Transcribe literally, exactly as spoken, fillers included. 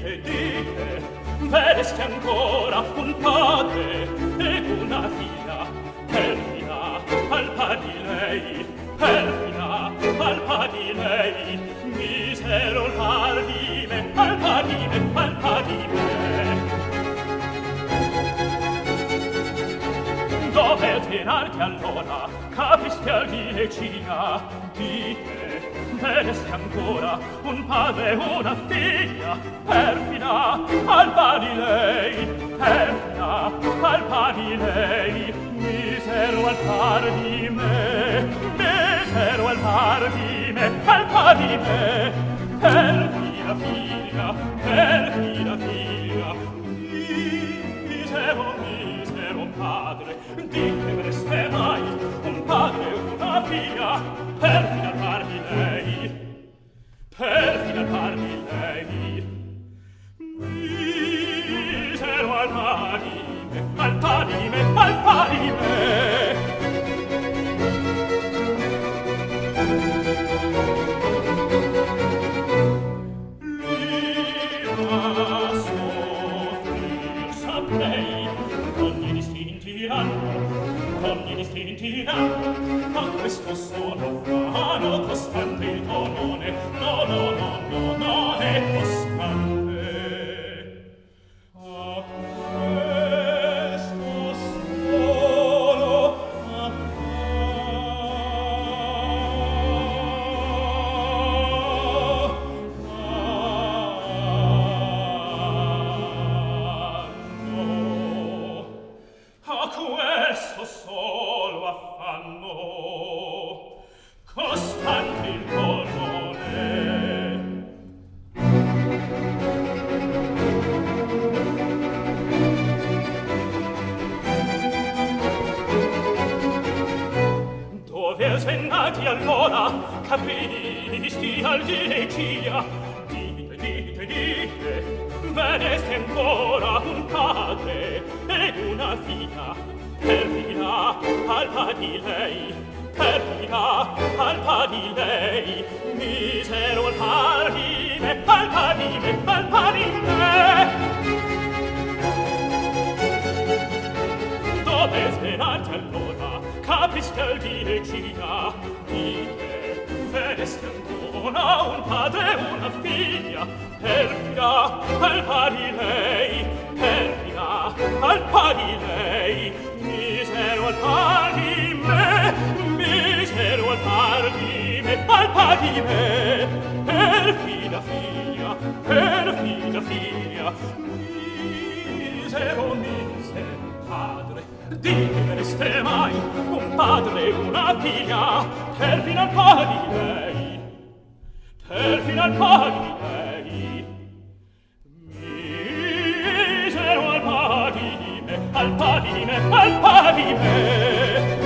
dite, dite, vedeste ancora un padre ed una figlia, perfida al par di lei, perfida al par di lei, misero al par di me, al par di me, al par di me. Dove tenarti allora, capiste al dilecina, dite, vedeste ancora un padre e una figlia, perfida al par di lei, perfida al par di lei, misero al par di me, misero al par di me, al par di me, perfida figlia, perfida figlia, misero, misero padre, dite vedeste mai un padre e una figlia, perfida al par di lei, perfida al par di lei, misero al par di me, al par di me, al par di me. L'ira soffrir saprei, ogni distinti hanno, ogni distinti hanno, ma questo sono vano, costante il tonone, no, no, no, no, non è costante. A questo solo affanno, a questo solo affanno, costante il tonone. Dove svennati allora, capristi al dilegia, dite, dite, dite, vedeste ancora un padre ed una figlia, perfida al par di lei, perfida al par di lei, misero al par di me, al par di me, al par di me. Dove svenate allora, capiste al dilecina, dite, vedeste ancora un padre e una figlia, perfida al par di lei, perfida al par di lei, misero al par di me, misero al par di me, al par di me, perfida figlia, perfida figlia, misero, misero padre, dite vedeste mai un padre e una figlia, perfida al par di lei, perfida al par di lei, misero al par di me, al par di me, al par di me.